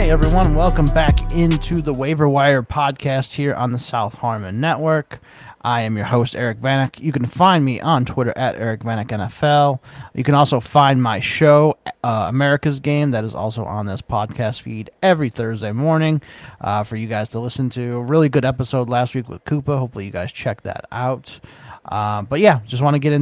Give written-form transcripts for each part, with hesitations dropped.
everyone. Welcome back into the Waiver Wire podcast here on the South Harmon Network. I am your host, Eric Vanek. You can find me on Twitter at Eric Vanek NFL. You can also find my show, America's Game, that is also on this podcast feed every Thursday morning for you guys to listen to. A really good episode last week with Koopa. Hopefully you guys check that out. But yeah, just want to get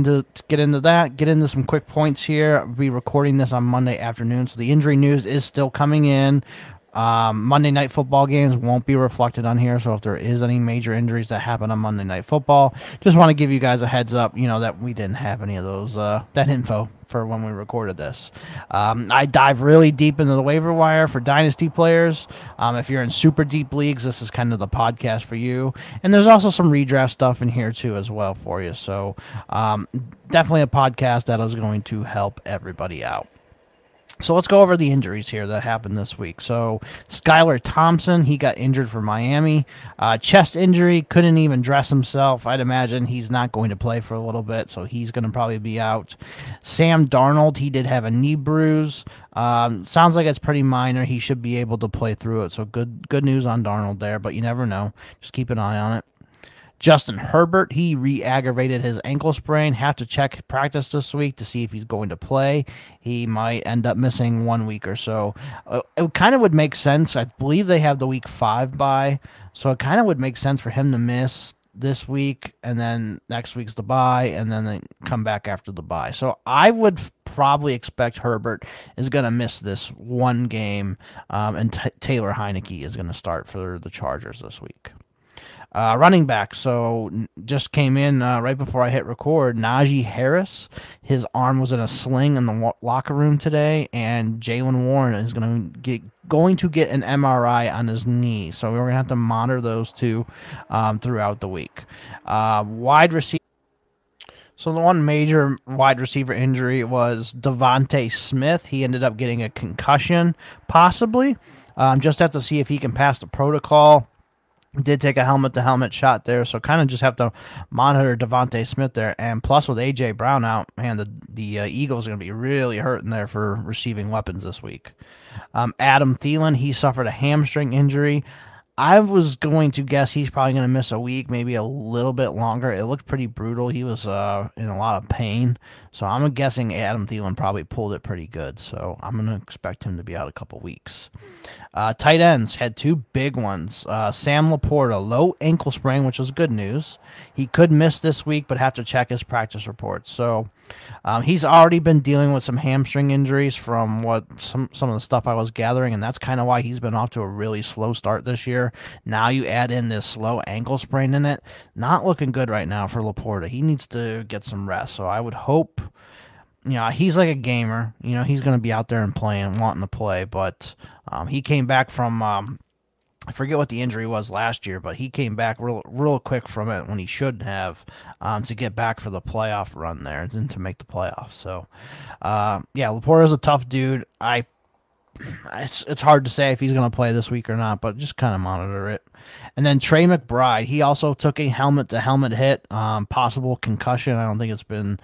into some quick points here. I'll be recording this on Monday afternoon, so the injury news is still coming in. Monday Night Football games won't be reflected on here, so if there is any major injuries that happen on Monday Night Football, just want to give you guys a heads up, that we didn't have any of those, that info for when we recorded this. I dive really deep into the waiver wire for dynasty players. If you're in super deep leagues, this is kind of the podcast for you. And there's also some redraft stuff in here too as well for you. So definitely a podcast that is going to help everybody out. So let's go over the injuries here that happened this week. So Skylar Thompson, he got injured for Miami. Chest injury, couldn't even dress himself. I'd imagine he's not going to play for a little bit, so he's going to probably be out. Sam Darnold, he did have a knee bruise. Sounds like it's pretty minor. He should be able to play through it, so good news on Darnold there, but you never know. Just keep an eye on it. Justin Herbert, he re-aggravated his ankle sprain. Have to check practice this week to see if he's going to play. He might end up missing 1 week or so. It kind of would make sense. I believe they have the week 5 bye, so it kind of would make sense for him to miss this week, and then next week's the bye, and then they come back after the bye. So I would probably expect Herbert is going to miss this one game, and Taylor Heineke is going to start for the Chargers this week. Running back, so just came in right before I hit record. Najee Harris, his arm was in a sling in the locker room today, and Jaylen Warren is going to get an MRI on his knee. So we're going to have to monitor those two throughout the week. Wide receiver. So the one major wide receiver injury was Devontae Smith. He ended up getting a concussion, possibly. Just have to see if he can pass the protocol. Did take a helmet-to-helmet shot there, so kind of just have to monitor Devontae Smith there. And plus, with A.J. Brown out, man, the Eagles are going to be really hurting there for receiving weapons this week. Adam Thielen, he suffered a hamstring injury. I was going to guess he's probably going to miss a week, maybe a little bit longer. It looked pretty brutal. He was in a lot of pain. So I'm guessing Adam Thielen probably pulled it pretty good. So I'm going to expect him to be out a couple weeks. Tight ends had two big ones. Sam Laporta, low ankle sprain, which was good news. He could miss this week, but have to check his practice reports. So he's already been dealing with some hamstring injuries from what some of the stuff I was gathering, and that's kind of why he's been off to a really slow start this year. Now you add in this slow ankle sprain in it. Not looking good right now for Laporta. He needs to get some rest. So I would hope, he's like a gamer. He's going to be out there and playing, wanting to play, but he came back from I forget what the injury was last year, but he came back real quick from it when he shouldn't have to get back for the playoff run there and to make the playoffs. So, Laporta's a tough dude. It's hard to say if he's going to play this week or not, but just kind of monitor it. And then Trey McBride, he also took a helmet-to-helmet hit, possible concussion. I don't think it's been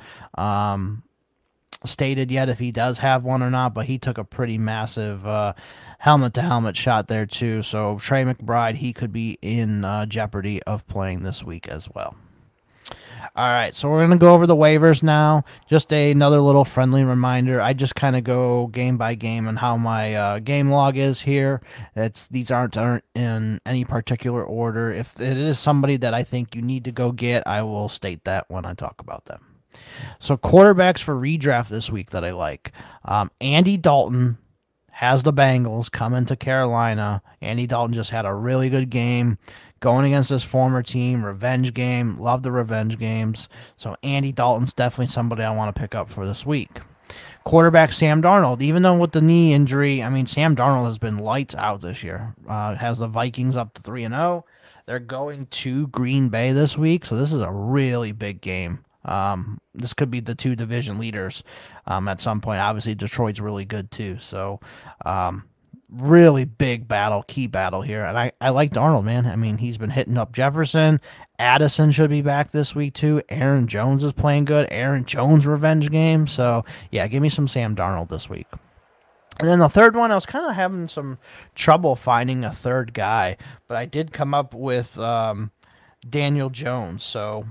stated yet if he does have one or not, but he took a pretty massive helmet-to-helmet shot there too. So Trey McBride, he could be in jeopardy of playing this week as well. All right, so we're going to go over the waivers now. Just another little friendly reminder. I just kind of go game by game on how my game log is here. These aren't in any particular order. If it is somebody that I think you need to go get, I will state that when I talk about them. So quarterbacks for redraft this week that I like. Andy Dalton has the Bengals coming to Carolina. Andy Dalton just had a really good game going against his former team. Revenge game. Love the revenge games. So Andy Dalton's definitely somebody I want to pick up for this week. Quarterback Sam Darnold. Even though with the knee injury, Sam Darnold has been lights out this year. Has the Vikings up to 3-0. They're going to Green Bay this week, so this is a really big game. This could be the two division leaders at some point. Obviously, Detroit's really good too. So, really big battle, key battle here. And I like Darnold, man. He's been hitting up Jefferson. Addison should be back this week too. Aaron Jones is playing good. Aaron Jones revenge game. So, yeah, give me some Sam Darnold this week. And then the third one, I was kind of having some trouble finding a third guy, but I did come up with Daniel Jones. So,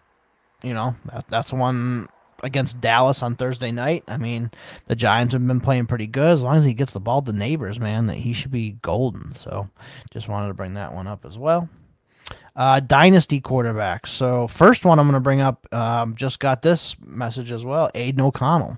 that's one against Dallas on Thursday night. I mean, the Giants have been playing pretty good. As long as he gets the ball to Neighbors, man, that he should be golden. So, just wanted to bring that one up as well. Dynasty quarterbacks. So, first one I'm going to bring up, just got this message as well, Aiden O'Connell.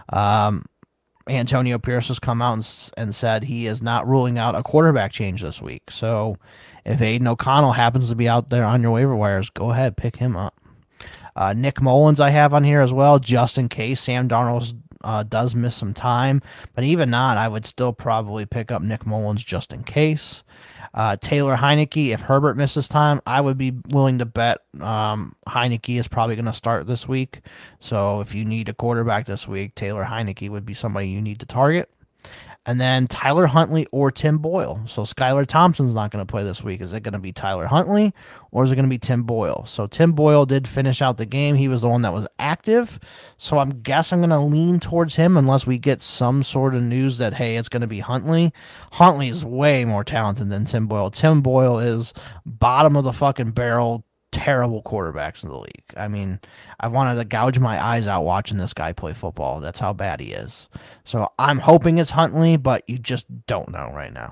Antonio Pierce has come out and said he is not ruling out a quarterback change this week. So if Aiden O'Connell happens to be out there on your waiver wires, go ahead, pick him up. Nick Mullins I have on here as well, just in case Sam Darnold does miss some time. But even not, I would still probably pick up Nick Mullins just in case. Taylor Heineke, if Herbert misses time, I would be willing to bet Heineke is probably going to start this week. So if you need a quarterback this week, Taylor Heineke would be somebody you need to target. And then Tyler Huntley or Tim Boyle. So Skylar Thompson's not going to play this week. Is it going to be Tyler Huntley or is it going to be Tim Boyle? So Tim Boyle did finish out the game. He was the one that was active. So I'm guessing I'm going to lean towards him unless we get some sort of news that, hey, it's going to be Huntley. Huntley is way more talented than Tim Boyle. Tim Boyle is bottom of the fucking barrel, terrible quarterbacks in the league. I mean, I wanted to gouge my eyes out watching this guy play football. That's how bad he is. So I'm hoping it's Huntley, but you just don't know right now.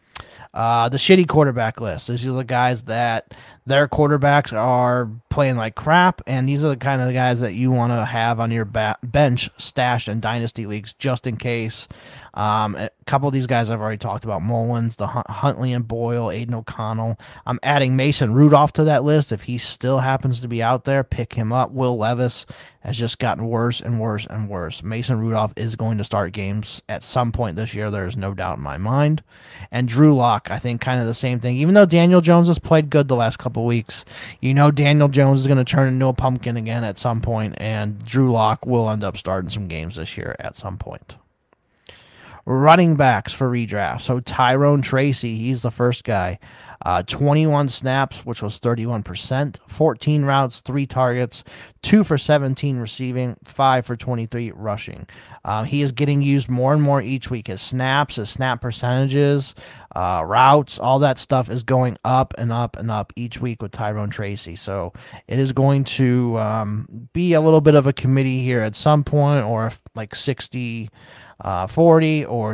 The shitty quarterback list. These are the guys that their quarterbacks are playing like crap, and these are the kind of guys that you want to have on your bench stash in dynasty leagues just in case. A couple of these guys I've already talked about: Mullins, the Huntley and Boyle, Aiden O'Connell. I'm adding Mason Rudolph to that list. If he still happens to be out there, pick him up. Will Levis has just gotten worse and worse and worse. Mason Rudolph is going to start games at some point this year. There is no doubt in my mind. And Drew Lock, I think kind of the same thing. Even though Daniel Jones has played good the last couple of weeks, Daniel Jones is going to turn into a pumpkin again at some point, and Drew Lock will end up starting some games this year at some point. Running backs for redraft. So Tyrone Tracy, he's the first guy. 21 snaps, which was 31%. 14 routes, 3 targets, 2 for 17 receiving, 5 for 23 rushing. He is getting used more and more each week. His snaps, his snap percentages, routes, all that stuff is going up and up and up each week with Tyrone Tracy. So it is going to be a little bit of a committee here at some point, or like 60-40 or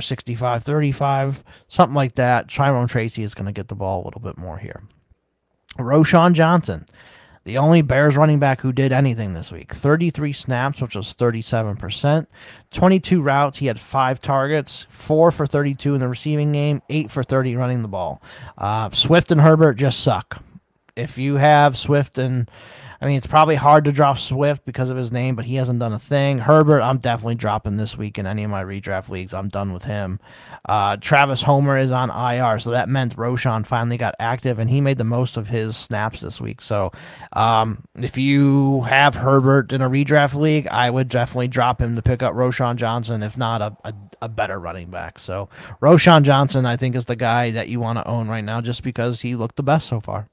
65-35, something like that. Tyrone Tracy is going to get the ball a little bit more here. Roschon Johnson, the only Bears running back who did anything this week. 33 snaps, which was 37%. 22 routes. He had 5 targets, 4 for 32 in the receiving game, 8 for 30 running the ball. Swift and Herbert just suck. If you have Swift it's probably hard to drop Swift because of his name, but he hasn't done a thing. Herbert, I'm definitely dropping this week in any of my redraft leagues. I'm done with him. Travis Homer is on IR, so that meant Roschon finally got active, and he made the most of his snaps this week. So if you have Herbert in a redraft league, I would definitely drop him to pick up Roschon Johnson, if not a better running back. So Roschon Johnson, I think, is the guy that you want to own right now just because he looked the best so far.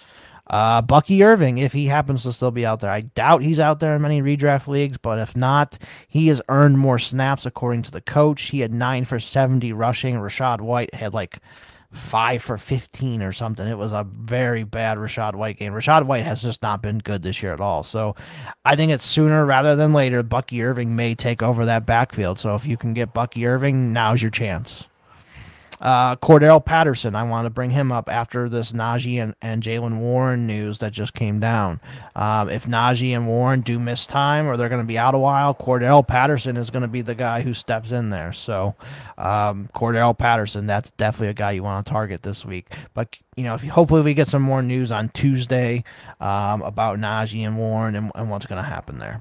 Bucky Irving, if he happens to still be out there. I doubt he's out there in many redraft leagues, but if not, he has earned more snaps according to the coach. He had 9 for 70 rushing. Rachaad White had like 5 for 15 or something. It was a very bad Rachaad White game. Rachaad White has just not been good this year at all. So I think it's sooner rather than later, Bucky Irving may take over that backfield. So if you can get Bucky Irving, now's your chance. Cordell Patterson, I want to bring him up after this Najee and Jaylen Warren news that just came down. If Najee and Warren do miss time or they're going to be out a while, Cordell Patterson is going to be the guy who steps in there. So Cordell Patterson, that's definitely a guy you want to target this week. But, hopefully we get some more news on Tuesday about Najee and Warren and what's going to happen there.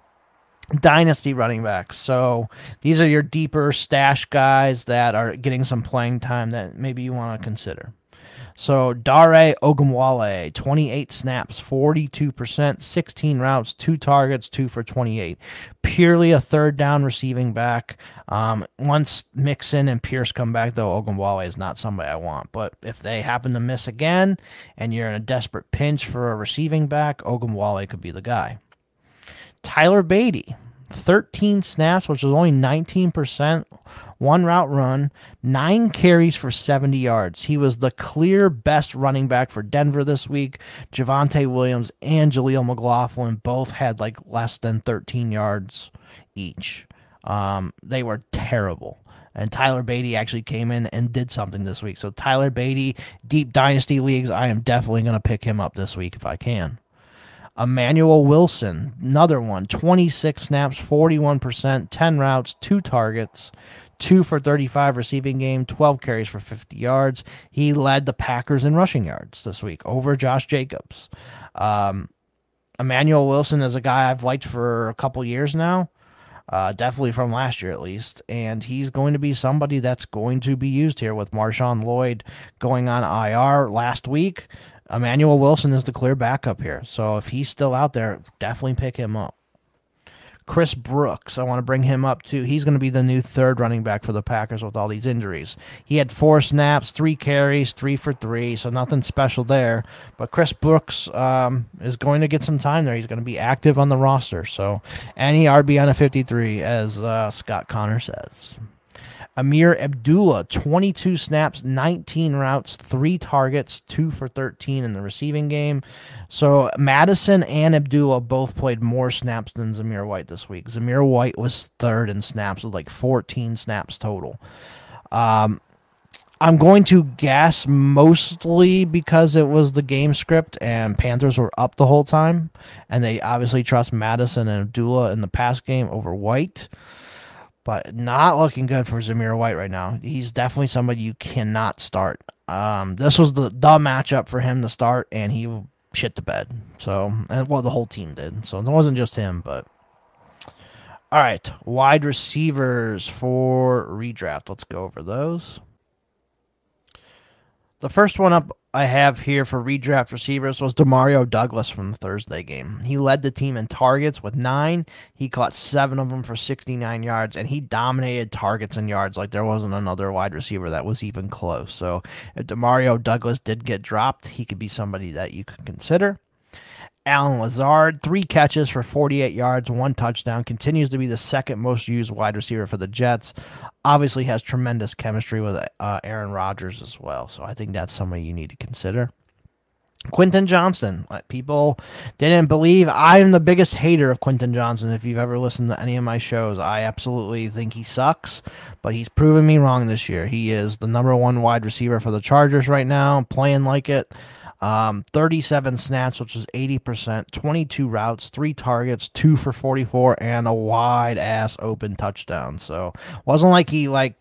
Dynasty running backs. So these are your deeper stash guys that are getting some playing time that maybe you want to consider. So Dare Ogunbowale, 28 snaps, 42%, 16 routes, 2 targets, 2 for 28. Purely a third down receiving back. Once Mixon and Pierce come back, though, Ogunbowale is not somebody I want. But if they happen to miss again and you're in a desperate pinch for a receiving back, Ogunbowale could be the guy. Tyler Beatty, 13 snaps, which was only 19%, one route run, 9 carries for 70 yards. He was the clear best running back for Denver this week. Javonte Williams and Jaleel McLaughlin both had like less than 13 yards each. They were terrible. And Tyler Beatty actually came in and did something this week. So Tyler Beatty, deep dynasty leagues, I am definitely going to pick him up this week if I can. Emmanuel Wilson, another one, 26 snaps, 41%, 10 routes, 2 targets, 2 for 35 receiving game, 12 carries for 50 yards. He led the Packers in rushing yards this week over Josh Jacobs. Emmanuel Wilson is a guy I've liked for a couple years now. Definitely from last year at least, and he's going to be somebody that's going to be used here with Marshawn Lloyd going on IR last week. Emmanuel Wilson is the clear backup here, so if he's still out there, definitely pick him up. Chris Brooks, I want to bring him up too. He's going to be the new third running back for the Packers with all these injuries. He had 4 snaps, 3 carries, 3 for 3, so nothing special there. But Chris Brooks is going to get some time there. He's going to be active on the roster. So any RB on a 53, as Scott Connor says. Amir Abdullah, 22 snaps, 19 routes, 3 targets, 2 for 13 in the receiving game. So Madison and Abdullah both played more snaps than Zamir White this week. Zamir White was third in snaps with like 14 snaps total. I'm going to guess mostly because it was the game script and Panthers were up the whole time, and they obviously trust Madison and Abdullah in the pass game over White. But not looking good for Zamir White right now. He's definitely somebody you cannot start. This was the matchup for him to start, and he shit the bed. So, and well, the whole team did. So it wasn't just him, but all right, wide receivers for redraft. Let's go over those. The first one up I have here for redraft receivers was Demario Douglas from the Thursday game. He led the team in targets with 9. He caught 7 of them for 69 yards, and he dominated targets and yards like there wasn't another wide receiver that was even close. So if Demario Douglas did get dropped, he could be somebody that you could consider. Allen Lazard, 3 catches for 48 yards, 1 touchdown, continues to be the second most used wide receiver for the Jets. Obviously has tremendous chemistry with Aaron Rodgers as well, so I think that's somebody you need to consider. Quentin Johnston. People didn't believe. I'm the biggest hater of Quentin Johnston. If you've ever listened to any of my shows, I absolutely think he sucks, but he's proven me wrong this year. He is the number 1 wide receiver for the Chargers right now, playing like it. 37 snaps, which is 80%, 22 routes, 3 targets, 2 for 44, and a wide-ass open touchdown. So wasn't like he, went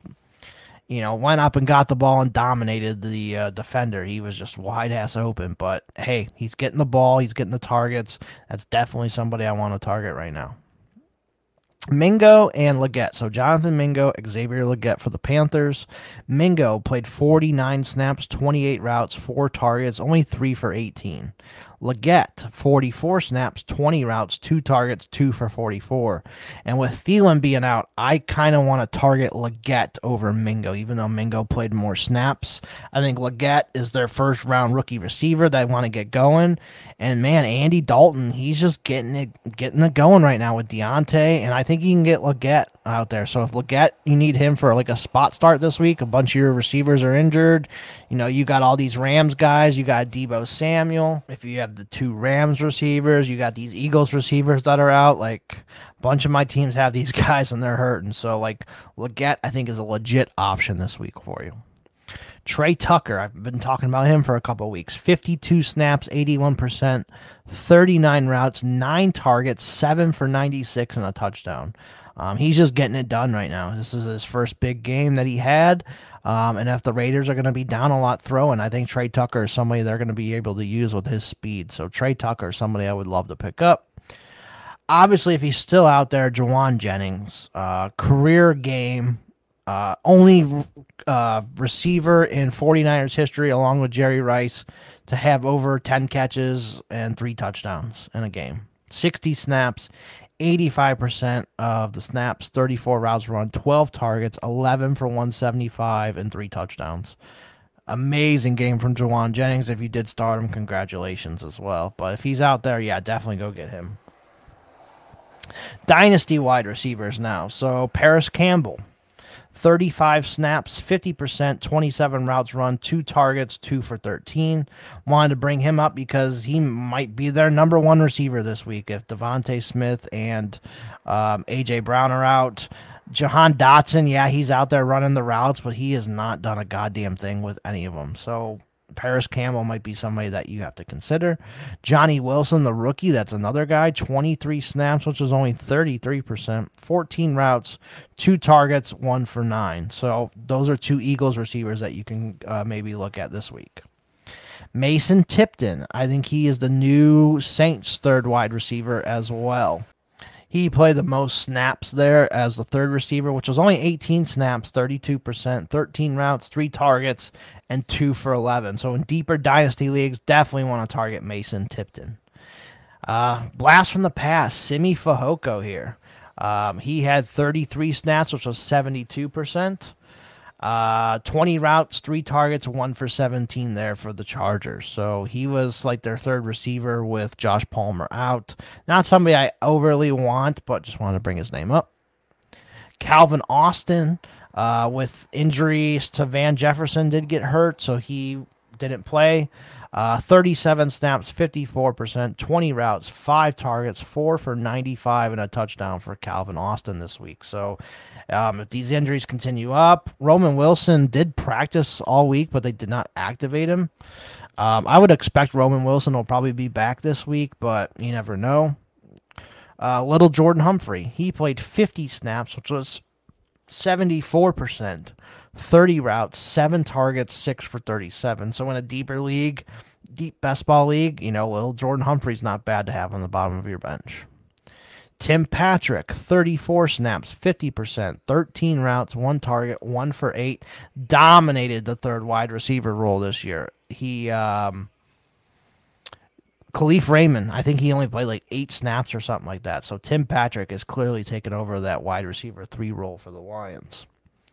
up and got the ball and dominated the defender. He was just wide-ass open. But, hey, he's getting the ball. He's getting the targets. That's definitely somebody I want to target right now. Mingo and Leggett. So Jonathan Mingo, Xavier Leggett for the Panthers. Mingo played 49 snaps, 28 routes, 4 targets, only 3 for 18. Leggett, 44 snaps, 20 routes, 2 targets, 2 for 44. And with Thielen being out, I kind of want to target Leggett over Mingo, even though Mingo played more snaps. I think Leggett is their first-round rookie receiver that want to get going. And, man, Andy Dalton, he's just getting it going right now with Deontay, and I think you can get Leggett out there. So if Leggett, you need him for like a spot start this week, a bunch of your receivers are injured. You got all these Rams guys. You got Deebo Samuel. If you have the 2 Rams receivers, you got these Eagles receivers that are out. Like, a bunch of my teams have these guys, and they're hurting. So, Leggett, I think, is a legit option this week for you. Trey Tucker, I've been talking about him for a couple of weeks. 52 snaps, 81%, 39 routes, 9 targets, 7 for 96, and a touchdown. He's just getting it done right now. This is his first big game that he had. And if the Raiders are going to be down a lot throwing, I think Trey Tucker is somebody they're going to be able to use with his speed. So Trey Tucker is somebody I would love to pick up. Obviously, if he's still out there, Juwan Jennings, career game. Only receiver in 49ers history, along with Jerry Rice, to have over 10 catches and 3 touchdowns in a game. 60 snaps, 85% of the snaps, 34 routes run, 12 targets, 11 for 175, and 3 touchdowns. Amazing game from Juwan Jennings. If you did start him, congratulations as well. But if he's out there, yeah, definitely go get him. Dynasty wide receivers now. So Paris Campbell, 35 snaps, 50%, 27 routes run, 2 targets, 2 for 13. Wanted to bring him up because he might be their number one receiver this week if Devontae Smith and A.J. Brown are out. Jahan Dotson, yeah, he's out there running the routes, but he has not done a goddamn thing with any of them. So Paris Campbell might be somebody that you have to consider. Johnny Wilson, the rookie, that's another guy. 23 snaps, which is only 33%. 14 routes, 2 targets, 1 for 9. So those are 2 Eagles receivers that you can maybe look at this week. Mason Tipton, I think he is the new Saints third wide receiver as well. He played the most snaps there as the third receiver, which was only 18 snaps, 32%, 13 routes, 3 targets, and 2 for 11. So in deeper dynasty leagues, definitely want to target Mason Tipton. Blast from the past, Simi Fehoko here. He had 33 snaps, which was 72%. 20 routes, 3 targets, 1 for 17 there for the Chargers. So he was like their third receiver with Josh Palmer out. Not somebody I overly want, but just wanted to bring his name up. Calvin Austin, with injuries to Van Jefferson, did get hurt, so he didn't play. 37 snaps, 54%, 20 routes, 5 targets, 4 for 95, and a touchdown for Calvin Austin this week. So if these injuries continue up, Roman Wilson did practice all week, but they did not activate him. I would expect Roman Wilson will probably be back this week, but you never know. Little Jordan Humphrey, he played 50 snaps, which was 74%. 30 routes, 7 targets, 6 for 37. So in a deeper league, deep best ball league, little Jordan Humphrey's not bad to have on the bottom of your bench. Tim Patrick, 34 snaps, 50%, 13 routes, 1 target, 1 for 8. Dominated the third wide receiver role this year. Khalif Raymond, I think he only played like 8 snaps or something like that. So Tim Patrick is clearly taken over that wide receiver 3 role for the Lions.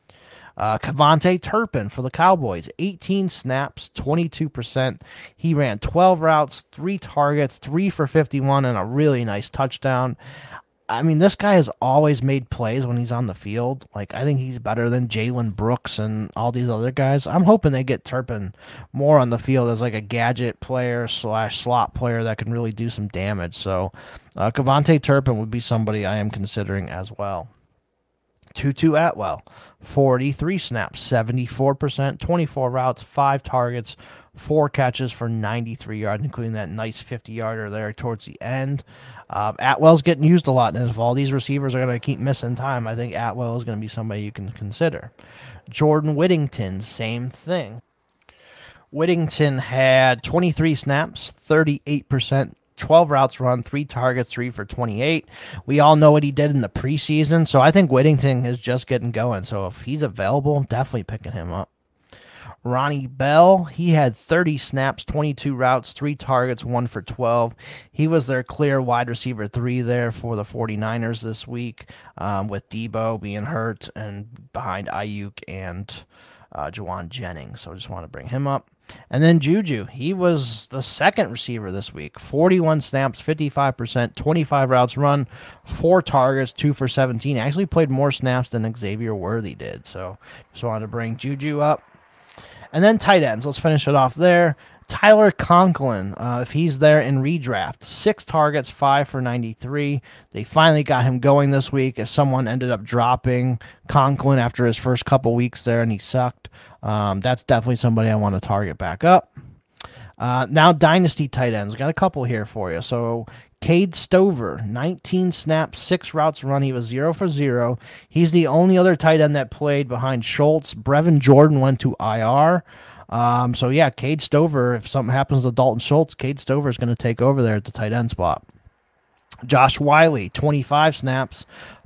Kevontae Turpin for the Cowboys, 18 snaps, 22%. He ran 12 routes, 3 targets, 3 for 51, and a really nice touchdown. I mean, this guy has always made plays when he's on the field. Like, I think he's better than Jalen Brooks and all these other guys. I'm hoping they get Turpin more on the field as like a gadget player / slot player that can really do some damage. So, Kevontae Turpin would be somebody I am considering as well. Tutu Atwell, 43 snaps, 74%, 24 routes, 5 targets, 4 catches for 93 yards, including that nice 50-yarder there towards the end. Atwell's getting used a lot, and if all these receivers are going to keep missing time, I think Atwell is going to be somebody you can consider. Jordan Whittington, same thing. Whittington had 23 snaps, 38%, 12 routes run, 3 targets, 3 for 28. We all know what he did in the preseason, so I think Whittington is just getting going. So if he's available, definitely picking him up. Ronnie Bell, he had 30 snaps, 22 routes, 3 targets, 1 for 12. He was their clear wide receiver 3 there for the 49ers this week, with Debo being hurt and behind Ayuk and Juwan Jennings. So I just want to bring him up. And then Juju, he was the second receiver this week. 41 snaps, 55%, 25 routes run, 4 targets, 2 for 17. Actually played more snaps than Xavier Worthy did. So just wanted to bring Juju up. And then tight ends. Let's finish it off there. Tyler Conklin, if he's there in redraft, 6 targets, 5 for 93. They finally got him going this week. If someone ended up dropping Conklin after his first couple weeks there and he sucked, that's definitely somebody I want to target back up. Now dynasty tight ends. Got a couple here for you. So Cade Stover, 19 snaps, 6 routes run. He was 0 for 0. He's the only other tight end that played behind Schultz. Brevin Jordan went to IR. So yeah, Cade Stover, if something happens to Dalton Schultz, Cade Stover is going to take over there at the tight end spot. Josh Wiley, 25 snaps,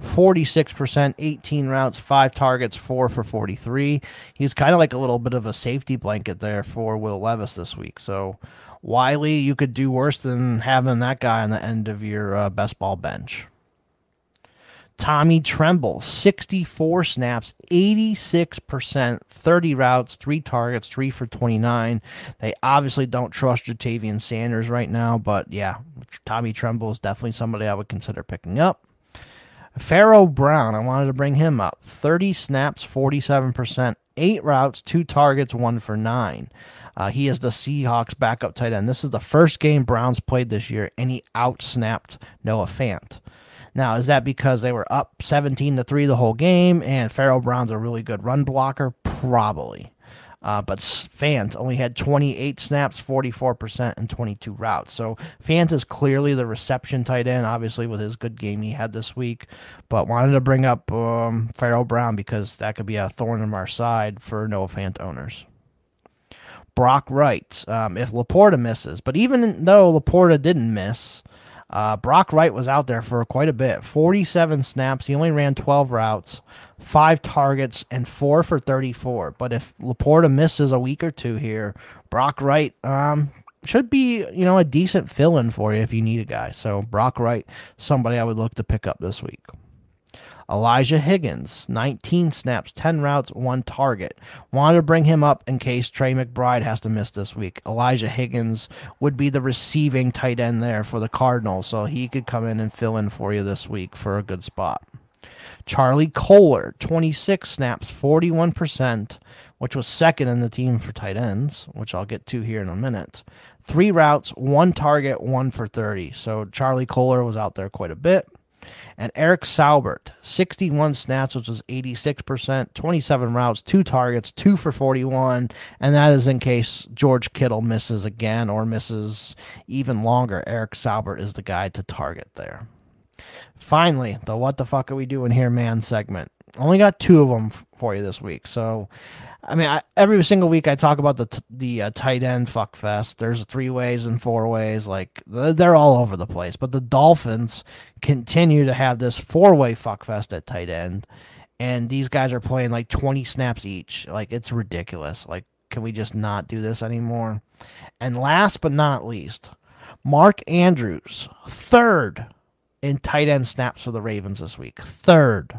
46%, 18 routes, 5 targets, 4 for 43. He's kind of like a little bit of a safety blanket there for Will Levis this week. So Wiley, you could do worse than having that guy on the end of your best ball bench. Tommy Tremble, 64 snaps, 86%, 30 routes, 3 targets, 3 for 29. They obviously don't trust Jatavian Sanders right now, but yeah, Tommy Tremble is definitely somebody I would consider picking up. Pharaoh Brown, I wanted to bring him up. 30 snaps, 47%, 8 routes, 2 targets, 1 for 9. He is the Seahawks backup tight end. This is the first game Browns played this year, and he outsnapped Noah Fant. Now, is that because they were up 17-3 the whole game, and Pharaoh Brown's a really good run blocker? Probably. But Fant only had 28 snaps, 44%, and 22 routes. So Fant is clearly the reception tight end, obviously with his good game he had this week. But wanted to bring up Pharaoh Brown because that could be a thorn in our side for Noah Fant owners. Brock Wright, if Laporta misses. But even though Laporta didn't miss, Brock Wright was out there for quite a bit. 47 snaps. He only ran 12 routes, 5 targets, and 4 for 34. But if Laporta misses a week or two here, Brock Wright should be, a decent fill-in for you if you need a guy. So Brock Wright, somebody I would look to pick up this week. Elijah Higgins, 19 snaps, 10 routes, 1 target. Wanted to bring him up in case Trey McBride has to miss this week. Elijah Higgins would be the receiving tight end there for the Cardinals, so he could come in and fill in for you this week for a good spot. Charlie Kolar, 26 snaps, 41%, which was second in the team for tight ends, which I'll get to here in a minute. 3 routes, 1 target, 1 for 30. So Charlie Kolar was out there quite a bit. And Eric Saubert, 61 snaps, which was 86%, 27 routes, 2 targets, 2 for 41, and that is in case George Kittle misses again or misses even longer. Eric Saubert is the guy to target there. Finally, the what the fuck are we doing here, man segment. Only got 2 of them for you this week. So, every single week I talk about the tight end fuck fest. There's 3-ways and 4-ways. Like, they're all over the place. But the Dolphins continue to have this 4-way fuck fest at tight end. And these guys are playing like 20 snaps each. Like, it's ridiculous. Like, can we just not do this anymore? And last but not least, Mark Andrews, 3rd in tight end snaps for the Ravens this week. 3rd.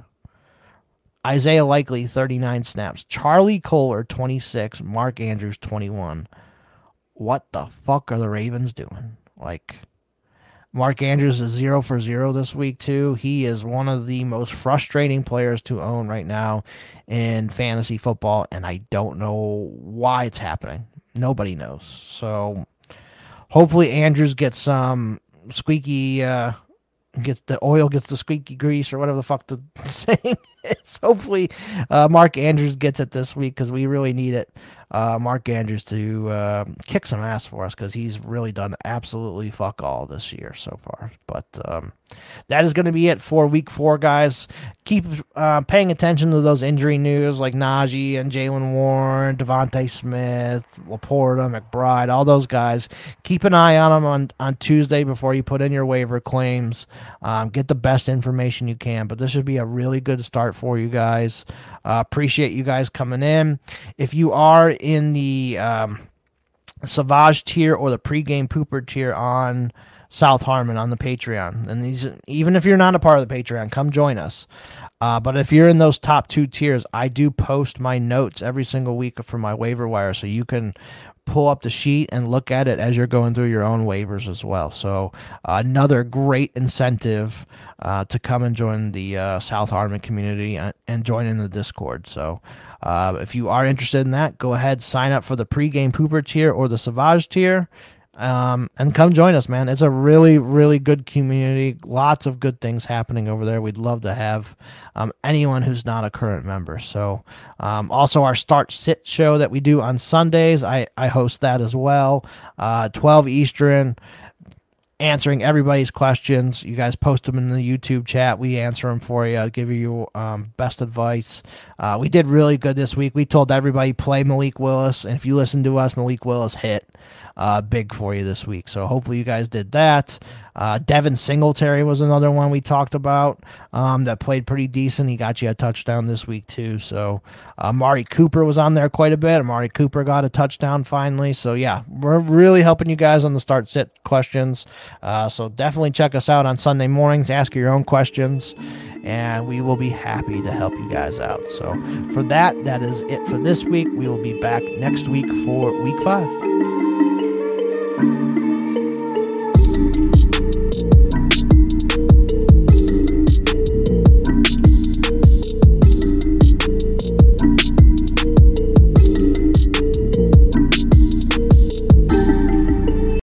Isaiah Likely, 39 snaps. Charlie Kolar, 26. Mark Andrews, 21. What the fuck are the Ravens doing? Like, Mark Andrews is 0 for 0 this week, too. He is one of the most frustrating players to own right now in fantasy football, and I don't know why it's happening. Nobody knows. So, hopefully Andrews gets some squeaky... gets the squeaky grease or whatever the fuck the saying is. Hopefully Mark Andrews gets it this week because we really need it. Mark Andrews to kick some ass for us because he's really done absolutely fuck all this year so far. But that is going to be it for week 4, guys. Keep paying attention to those injury news like Najee and Jaylen Warren, Devontae Smith, Laporta, McBride, all those guys. Keep an eye on them on Tuesday before you put in your waiver claims. Get the best information you can. But this should be a really good start for you guys. Appreciate you guys coming in. If you are in the Savage tier or the pregame pooper tier on South Harmon on the Patreon, and even if you're not a part of the Patreon, come join us. But if you're in those top 2 tiers, I do post my notes every single week for my waiver wire, so you can pull up the sheet and look at it as you're going through your own waivers as well. So another great incentive to come and join the South Harmon community and join in the Discord. So if you are interested in that, go ahead, sign up for the pregame pooper tier or the Savage tier. And come join us, man. It's a really, really good community. Lots of good things happening over there. We'd love to have anyone who's not a current member. So also our Start Sit show that we do on Sundays, I host that as well. 12 Eastern, answering everybody's questions. You guys post them in the YouTube chat. We answer them for you. I'll give you best advice. We did really good this week. We told everybody play Malik Willis, and if you listen to us, Malik Willis hit big for you this week. So hopefully you guys did that. Devin Singletary was another one we talked about that played pretty decent. He got you a touchdown this week too. So Amari Cooper was on there quite a bit. Amari Cooper got a touchdown finally. So yeah, we're really helping you guys on the Start Sit questions. So definitely check us out on Sunday mornings. Ask your own questions, and we will be happy to help you guys out. So for that is it for this week. We will be back next week for week 5.